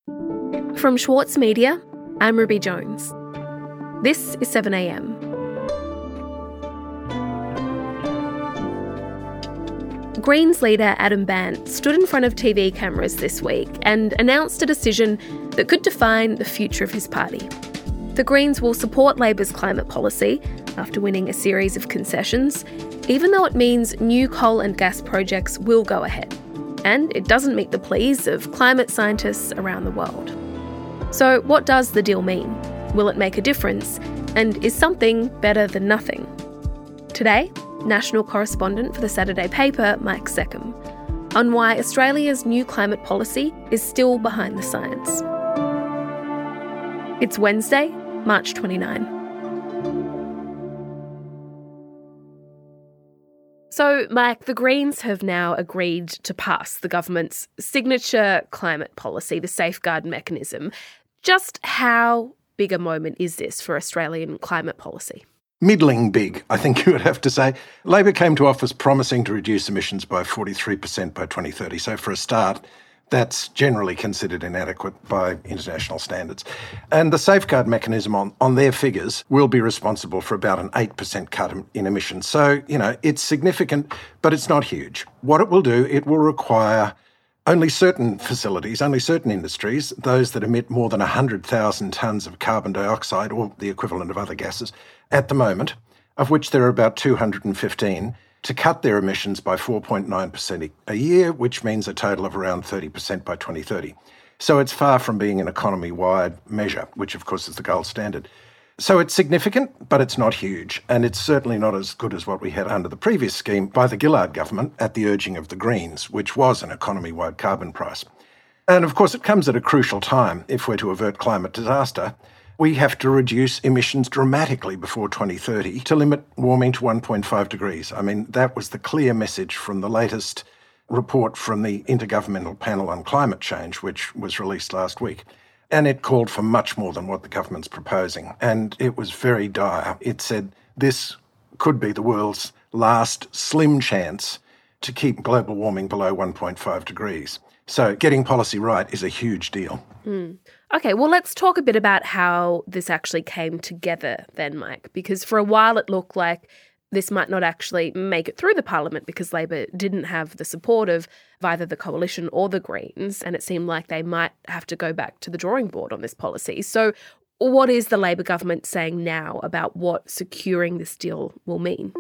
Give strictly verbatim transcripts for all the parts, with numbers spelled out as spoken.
From Schwartz Media, I'm Ruby Jones. This is seven a m. Greens leader Adam Bandt stood in front of T V cameras this week and announced a decision that could define the future of his party. The Greens will support Labor's climate policy after winning a series of concessions, even though it means new coal and gas projects will go ahead. And it doesn't meet the pleas of climate scientists around the world. So what does the deal mean? Will it make a difference? And is something better than nothing? Today, national correspondent for the Saturday paper, Mike Seccombe, on why Australia's new climate policy is still behind the science. It's Wednesday, March twenty-ninth. So, Mike, the Greens have now agreed to pass the government's signature climate policy, the Safeguard Mechanism. Just how big a moment is this for Australian climate policy? Middling big, I think you would have to say. Labor came to office promising to reduce emissions by forty-three percent by twenty thirty. So for a start, that's generally considered inadequate by international standards. And the Safeguard Mechanism on, on their figures will be responsible for about an eight percent cut in emissions. So, you know, it's significant, but it's not huge. What it will do, it will require only certain facilities, only certain industries, those that emit more than one hundred thousand tonnes of carbon dioxide or the equivalent of other gases at the moment, of which there are about two hundred fifteen, to cut their emissions by four point nine percent a year, which means a total of around thirty percent by twenty thirty. So it's far from being an economy-wide measure, which of course is the gold standard. So it's significant, but it's not huge, and it's certainly not as good as what we had under the previous scheme by the Gillard government at the urging of the Greens, which was an economy-wide carbon price. And of course it comes at a crucial time. If we're to avert climate disaster, we have to reduce emissions dramatically before twenty thirty to limit warming to one point five degrees. I mean, that was the clear message from the latest report from the Intergovernmental Panel on Climate Change, which was released last week. And it called for much more than what the government's proposing. And it was very dire. It said this could be the world's last slim chance to keep global warming below one point five degrees. So getting policy right is a huge deal. Mm. Okay, well, let's talk a bit about how this actually came together then, Mike, because for a while it looked like this might not actually make it through the parliament because Labor didn't have the support of either the coalition or the Greens, and it seemed like they might have to go back to the drawing board on this policy. So what is the Labor government saying now about what securing this deal will mean?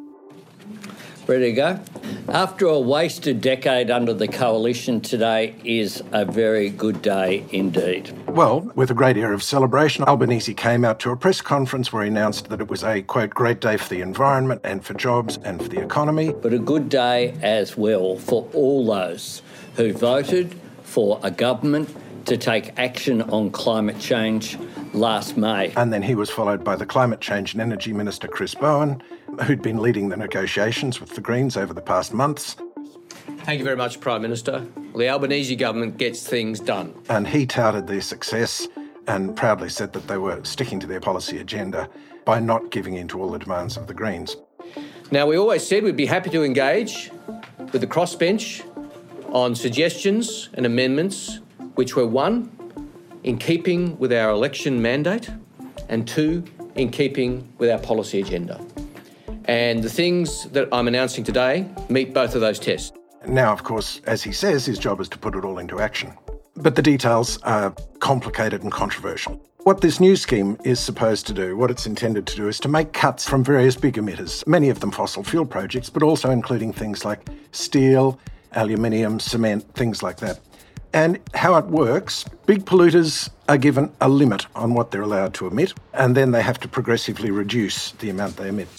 Ready to go? After a wasted decade under the coalition, today is a very good day indeed. Well, with a great air of celebration, Albanese came out to a press conference where he announced that it was a, quote, great day for the environment and for jobs and for the economy. But a good day as well for all those who voted for a government to take action on climate change last May. And then he was followed by the Climate Change and Energy Minister, Chris Bowen, who'd been leading the negotiations with the Greens over the past months. Thank you very much, Prime Minister. Well, the Albanese government gets things done. And he touted their success and proudly said that they were sticking to their policy agenda by not giving in to all the demands of the Greens. Now, we always said we'd be happy to engage with the crossbench on suggestions and amendments which were, one, in keeping with our election mandate, and two, in keeping with our policy agenda. And the things that I'm announcing today meet both of those tests. Now, of course, as he says, his job is to put it all into action. But the details are complicated and controversial. What this new scheme is supposed to do, what it's intended to do, is to make cuts from various big emitters, many of them fossil fuel projects, but also including things like steel, aluminium, cement, things like that. And how it works, big polluters are given a limit on what they're allowed to emit, and then they have to progressively reduce the amount they emit.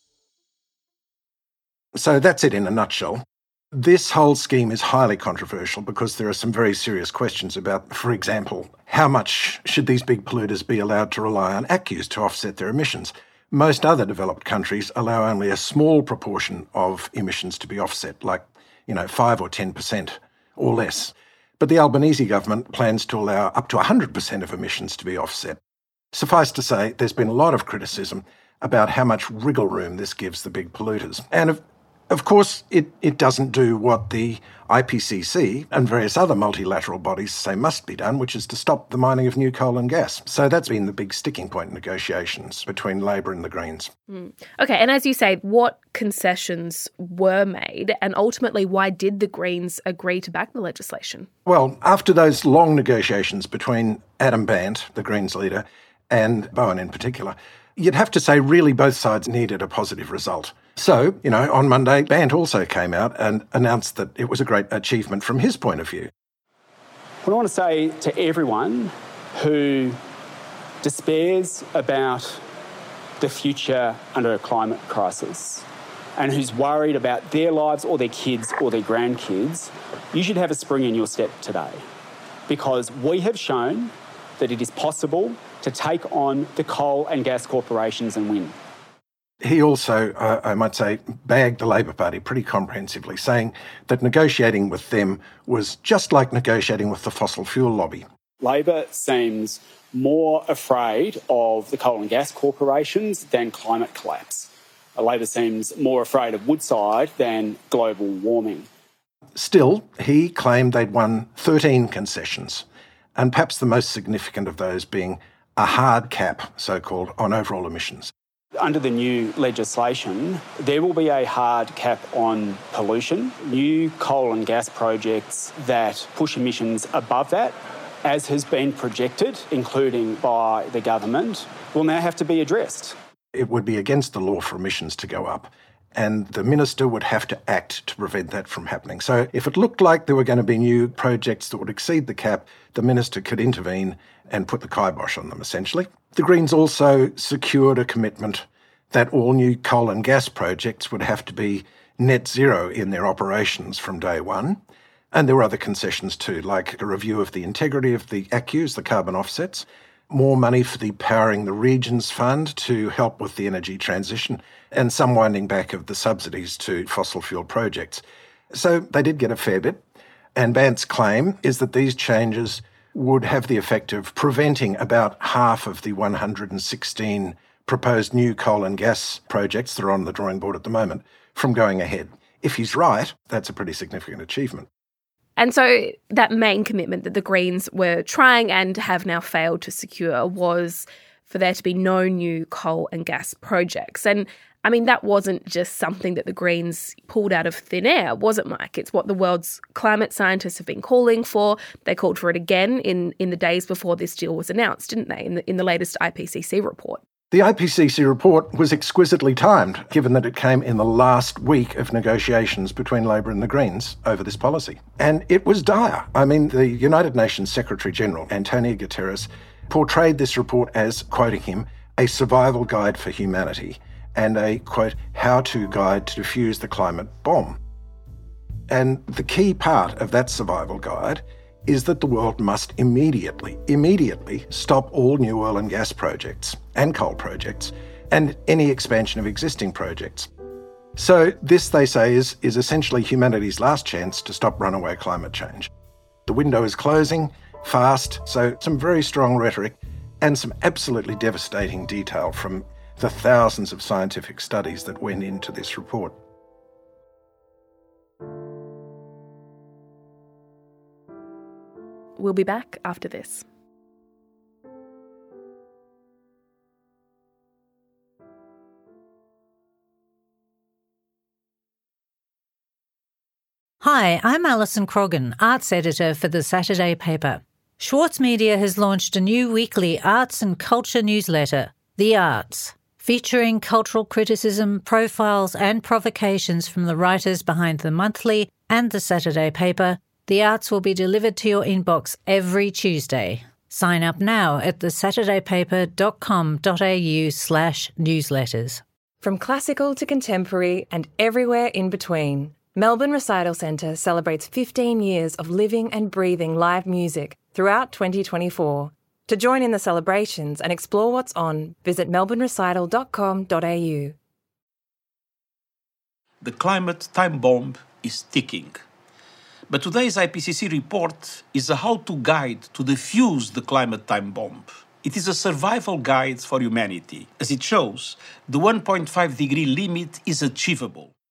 So that's it in a nutshell. This whole scheme is highly controversial because there are some very serious questions about, for example, how much should these big polluters be allowed to rely on A C C Us to offset their emissions? Most other developed countries allow only a small proportion of emissions to be offset, like, you know, five or ten percent or less. But the Albanese government plans to allow up to one hundred percent of emissions to be offset. Suffice to say, there's been a lot of criticism about how much wriggle room this gives the big polluters. And of Of course, it, it doesn't do what the I P C C and various other multilateral bodies say must be done, which is to stop the mining of new coal and gas. So that's been the big sticking point in negotiations between Labor and the Greens. Mm. Okay, and as you say, what concessions were made, and ultimately why did the Greens agree to back the legislation? Well, after those long negotiations between Adam Bandt, the Greens leader, and Bowen in particular, you'd have to say really both sides needed a positive result. So, you know, on Monday, Bandt also came out and announced that it was a great achievement from his point of view. What I want to say to everyone who despairs about the future under a climate crisis and who's worried about their lives or their kids or their grandkids, you should have a spring in your step today, because we have shown that it is possible to take on the coal and gas corporations and win. He also, uh, I might say, bagged the Labor Party pretty comprehensively, saying that negotiating with them was just like negotiating with the fossil fuel lobby. Labor seems more afraid of the coal and gas corporations than climate collapse. Labor seems more afraid of Woodside than global warming. Still, he claimed they'd won thirteen concessions, and perhaps the most significant of those being a hard cap, so-called, on overall emissions. Under the new legislation, there will be a hard cap on pollution. New coal and gas projects that push emissions above that, as has been projected, including by the government, will now have to be addressed. It would be against the law for emissions to go up, and the minister would have to act to prevent that from happening. So if it looked like there were going to be new projects that would exceed the cap, the minister could intervene and put the kibosh on them, essentially. The Greens also secured a commitment that all new coal and gas projects would have to be net zero in their operations from day one. And there were other concessions too, like a review of the integrity of the A C Us, the carbon offsets, more money for the Powering the Regions Fund to help with the energy transition, and some winding back of the subsidies to fossil fuel projects. So they did get a fair bit. And Bandt's claim is that these changes would have the effect of preventing about half of the one hundred sixteen proposed new coal and gas projects that are on the drawing board at the moment from going ahead. If he's right, that's a pretty significant achievement. And so that main commitment that the Greens were trying and have now failed to secure was for there to be no new coal and gas projects. And I mean, that wasn't just something that the Greens pulled out of thin air, was it, Mike? It's what the world's climate scientists have been calling for. They called for it again in, in the days before this deal was announced, didn't they, in the, in the latest I P C C report? The I P C C report was exquisitely timed, given that it came in the last week of negotiations between Labor and the Greens over this policy. And it was dire. I mean, the United Nations Secretary-General, Antonio Guterres, portrayed this report as, quoting him, a survival guide for humanity and a, quote, how-to guide to defuse the climate bomb. And the key part of that survival guide is that the world must immediately, immediately stop all new oil and gas projects and coal projects and any expansion of existing projects. So this, they say, is, is essentially humanity's last chance to stop runaway climate change. The window is closing fast, so some very strong rhetoric and some absolutely devastating detail from the thousands of scientific studies that went into this report. We'll be back after this. Hi, I'm Alison Croggan, arts editor for The Saturday Paper. Schwartz Media has launched a new weekly arts and culture newsletter, The Arts, featuring cultural criticism, profiles and provocations from the writers behind The Monthly and The Saturday Paper. The Arts will be delivered to your inbox every Tuesday. Sign up now at thesaturdaypaper.com.au slash newsletters. From classical to contemporary and everywhere in between, Melbourne Recital Centre celebrates fifteen years of living and breathing live music throughout twenty twenty-four. To join in the celebrations and explore what's on, visit melbourne recital dot com dot a u. The climate time bomb is ticking. But today's I P C C report is a how-to guide to defuse the climate time bomb. It is a survival guide for humanity. As it shows, the one point five degree limit is achievable.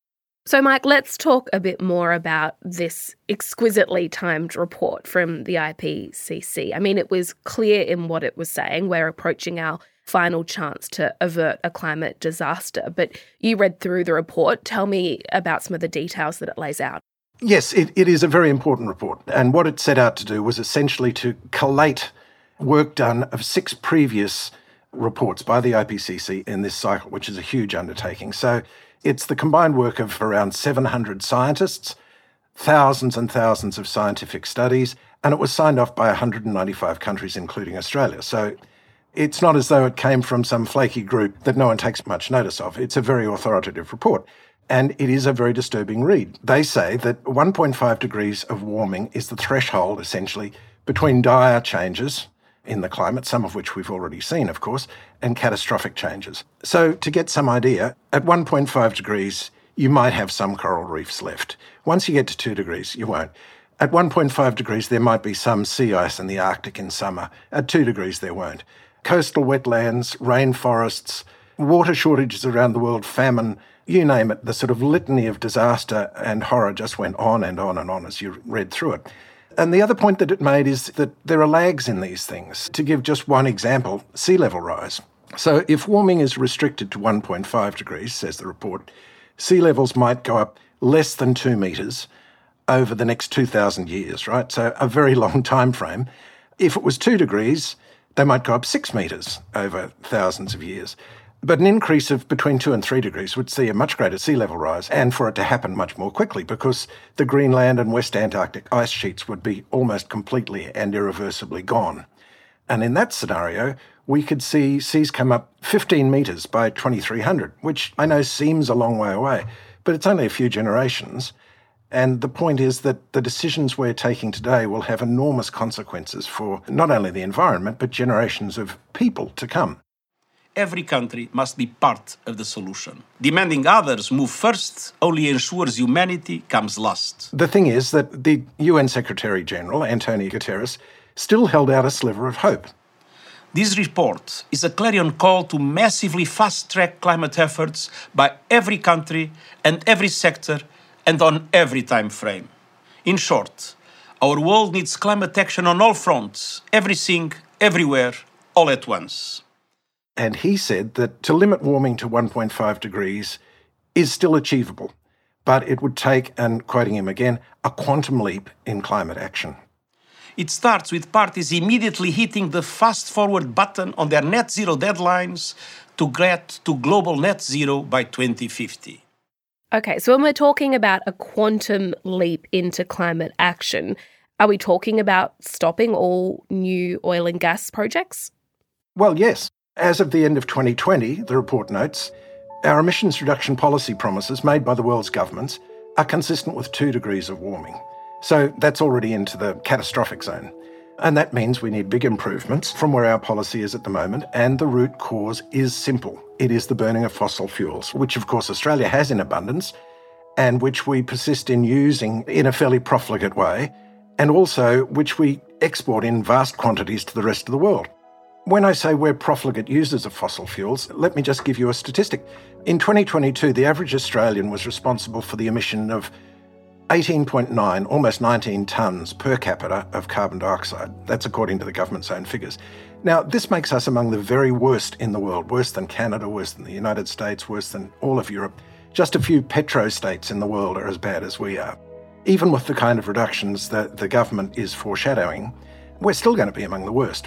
So, Mike, let's talk a bit more about this exquisitely timed report from the I P C C. I mean, it was clear in what it was saying. We're approaching our final chance to avert a climate disaster. But you read through the report. Tell me about some of the details that it lays out. Yes, it, it is a very important report. And what it set out to do was essentially to collate work done of six previous reports by the I P C C in this cycle, which is a huge undertaking. So it's the combined work of around seven hundred scientists, thousands and thousands of scientific studies, and it was signed off by one hundred ninety-five countries, including Australia. So it's not as though it came from some flaky group that no one takes much notice of. It's a very authoritative report, and it is a very disturbing read. They say that one point five degrees of warming is the threshold, essentially, between dire changes in the climate, some of which we've already seen, of course, and catastrophic changes. So to get some idea, at one point five degrees, you might have some coral reefs left. Once you get to two degrees, you won't. At one point five degrees, there might be some sea ice in the Arctic in summer. At two degrees, there won't. Coastal wetlands, rainforests, water shortages around the world, famine, you name it, the sort of litany of disaster and horror just went on and on and on as you read through it. And the other point that it made is that there are lags in these things. To give just one example, sea level rise. So if warming is restricted to one point five degrees, says the report, sea levels might go up less than two metres over the next two thousand years, right? So a very long time frame. If it was two degrees, they might go up six metres over thousands of years. But an increase of between two and three degrees would see a much greater sea level rise, and for it to happen much more quickly, because the Greenland and West Antarctic ice sheets would be almost completely and irreversibly gone. And in that scenario, we could see seas come up fifteen metres by twenty-three hundred, which I know seems a long way away, but it's only a few generations. And the point is that the decisions we're taking today will have enormous consequences for not only the environment, but generations of people to come. Every country must be part of the solution. Demanding others move first only ensures humanity comes last. The thing is that the U N Secretary-General, Antonio Guterres, still held out a sliver of hope. This report is a clarion call to massively fast-track climate efforts by every country and every sector and on every time frame. In short, our world needs climate action on all fronts, everything, everywhere, all at once. And he said that to limit warming to one point five degrees is still achievable, but it would take, and quoting him again, a quantum leap in climate action. It starts with parties immediately hitting the fast-forward button on their net zero deadlines to get to global net zero by twenty fifty. Okay, so when we're talking about a quantum leap into climate action, are we talking about stopping all new oil and gas projects? Well, yes. As of the end of twenty twenty, the report notes, our emissions reduction policy promises made by the world's governments are consistent with two degrees of warming. So that's already into the catastrophic zone. And that means we need big improvements from where our policy is at the moment, and the root cause is simple. It is the burning of fossil fuels, which of course Australia has in abundance, and which we persist in using in a fairly profligate way, and also which we export in vast quantities to the rest of the world. When I say we're profligate users of fossil fuels, let me just give you a statistic. In twenty twenty-two, the average Australian was responsible for the emission of eighteen point nine, almost nineteen tonnes per capita of carbon dioxide. That's according to the government's own figures. Now, this makes us among the very worst in the world, worse than Canada, worse than the United States, worse than all of Europe. Just a few petro-states in the world are as bad as we are. Even with the kind of reductions that the government is foreshadowing, we're still going to be among the worst.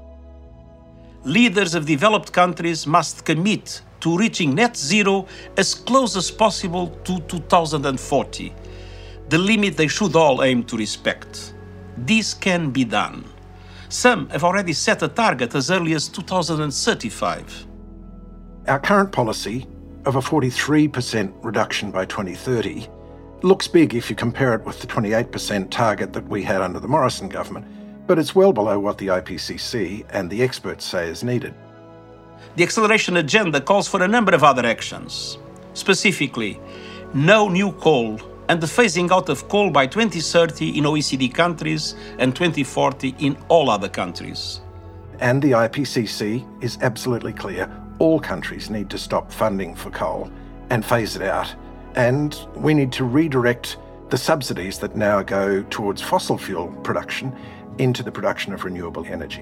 Leaders of developed countries must commit to reaching net zero as close as possible to two thousand forty, the limit they should all aim to respect. This can be done. Some have already set a target as early as two thousand thirty-five. Our current policy of a forty-three percent reduction by twenty thirty looks big if you compare it with the twenty-eight percent target that we had under the Morrison government, but it's well below what the I P C C and the experts say is needed. The acceleration agenda calls for a number of other actions. Specifically, no new coal and the phasing out of coal by twenty thirty in O E C D countries and twenty forty in all other countries. And the I P C C is absolutely clear. All countries need to stop funding for coal and phase it out and we need to redirect the subsidies that now go towards fossil fuel production into the production of renewable energy.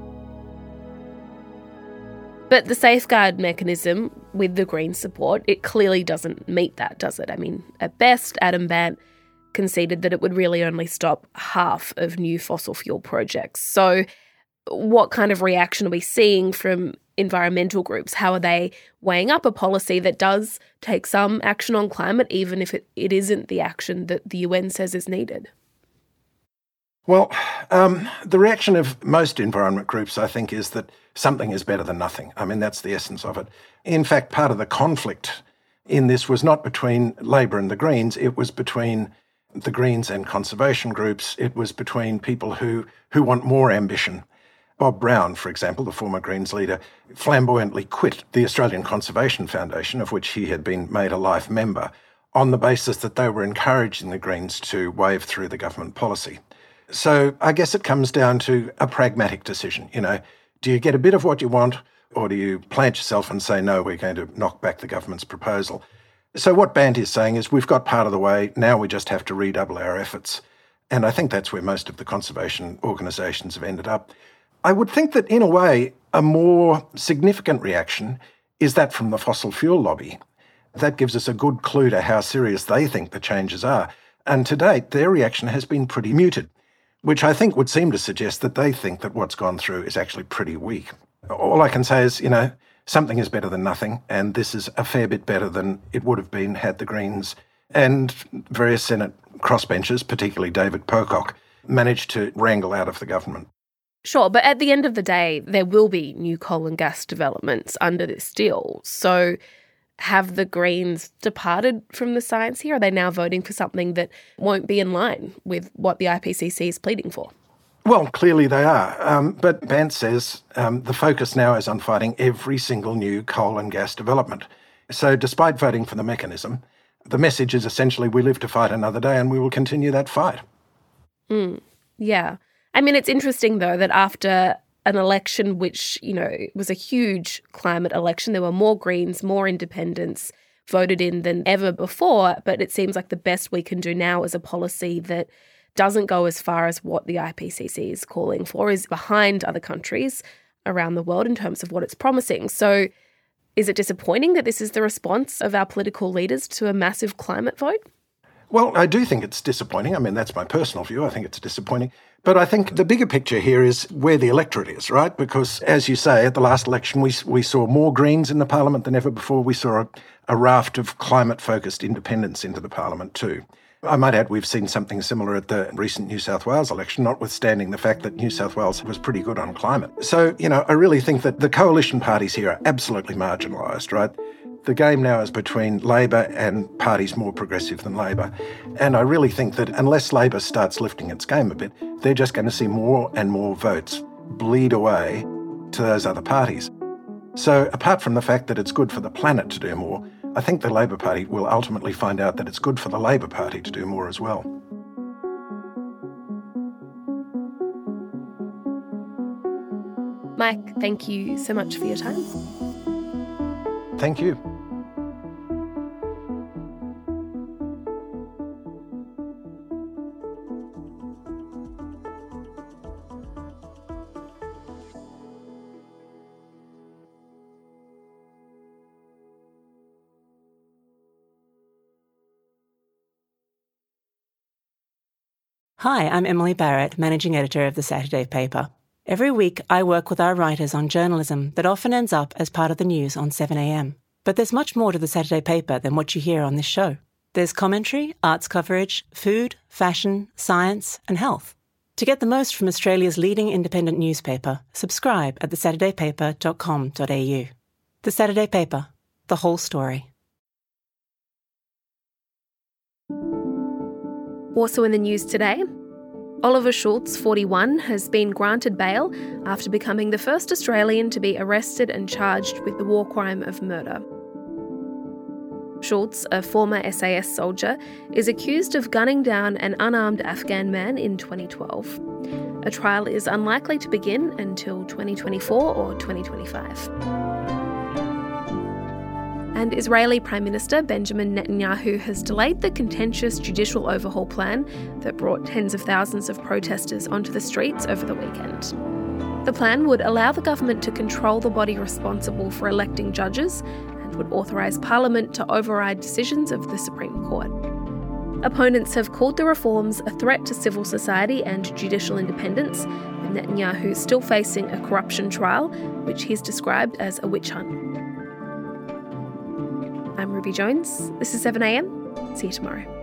But the safeguard mechanism with the Greens' support, it clearly doesn't meet that, does it? I mean, at best, Adam Bandt conceded that it would really only stop half of new fossil fuel projects. So what kind of reaction are we seeing from environmental groups? How are they weighing up a policy that does take some action on climate, even if it, it isn't the action that the U N says is needed? Well, um, the reaction of most environment groups, I think, is that something is better than nothing. I mean, that's the essence of it. In fact, part of the conflict in this was not between Labor and the Greens, it was between the Greens and conservation groups. It was between people who, who want more ambition. Bob Brown, for example, the former Greens leader, flamboyantly quit the Australian Conservation Foundation, of which he had been made a life member, on the basis that they were encouraging the Greens to wave through the government policy. So I guess it comes down to a pragmatic decision. You know, do you get a bit of what you want, or do you plant yourself and say, no, we're going to knock back the government's proposal? So what Bandt is saying is we've got part of the way, now we just have to redouble our efforts. And I think that's where most of the conservation organisations have ended up. I would think that, in a way, a more significant reaction is that from the fossil fuel lobby. That gives us a good clue to how serious they think the changes are. And to date, their reaction has been pretty muted, which I think would seem to suggest that they think that what's gone through is actually pretty weak. All I can say is, you know, something is better than nothing, and this is a fair bit better than it would have been had the Greens and various Senate crossbenchers, particularly David Pocock, managed to wrangle out of the government. Sure, but at the end of the day, there will be new coal and gas developments under this deal. So have the Greens departed from the science here? Are they now voting for something that won't be in line with what the I P C C is pleading for? Well, clearly they are. Um, but Bandt says um, the focus now is on fighting every single new coal and gas development. So despite voting for the mechanism, the message is essentially we live to fight another day and we will continue that fight. Mm, yeah. I mean, it's interesting, though, that after an election which, you know, was a huge climate election, there were more Greens, more independents voted in than ever before, but it seems like the best we can do now is a policy that doesn't go as far as what the I P C C is calling for, is behind other countries around the world in terms of what it's promising. So is it disappointing that this is the response of our political leaders to a massive climate vote? Well, I do think it's disappointing. I mean, that's my personal view. I think it's disappointing. But I think the bigger picture here is where the electorate is, right? Because, as you say, at the last election, we we saw more Greens in the parliament than ever before. We saw a, a raft of climate-focused independents into the parliament too. I might add we've seen something similar at the recent New South Wales election, notwithstanding the fact that New South Wales was pretty good on climate. So, you know, I really think that the coalition parties here are absolutely marginalised, right? The game now is between Labor and parties more progressive than Labor. And I really think that unless Labor starts lifting its game a bit, they're just going to see more and more votes bleed away to those other parties. So apart from the fact that it's good for the planet to do more, I think the Labor Party will ultimately find out that it's good for the Labor Party to do more as well. Mike, thank you so much for your time. Thank you. Hi, I'm Emily Barrett, Managing Editor of The Saturday Paper. Every week, I work with our writers on journalism that often ends up as part of the news on seven a m. But there's much more to The Saturday Paper than what you hear on this show. There's commentary, arts coverage, food, fashion, science, and health. To get the most from Australia's leading independent newspaper, subscribe at the saturday paper dot com dot a u. The Saturday Paper, the whole story. Also in the news today, Oliver Schultz, forty-one, has been granted bail after becoming the first Australian to be arrested and charged with the war crime of murder. Schultz, a former S A S soldier, is accused of gunning down an unarmed Afghan man in twenty twelve. A trial is unlikely to begin until twenty twenty-four or twenty twenty-five. And Israeli Prime Minister Benjamin Netanyahu has delayed the contentious judicial overhaul plan that brought tens of thousands of protesters onto the streets over the weekend. The plan would allow the government to control the body responsible for electing judges and would authorise Parliament to override decisions of the Supreme Court. Opponents have called the reforms a threat to civil society and judicial independence, with Netanyahu still facing a corruption trial, which he's described as a witch hunt. I'm Ruby Jones. This is seven a m. See you tomorrow.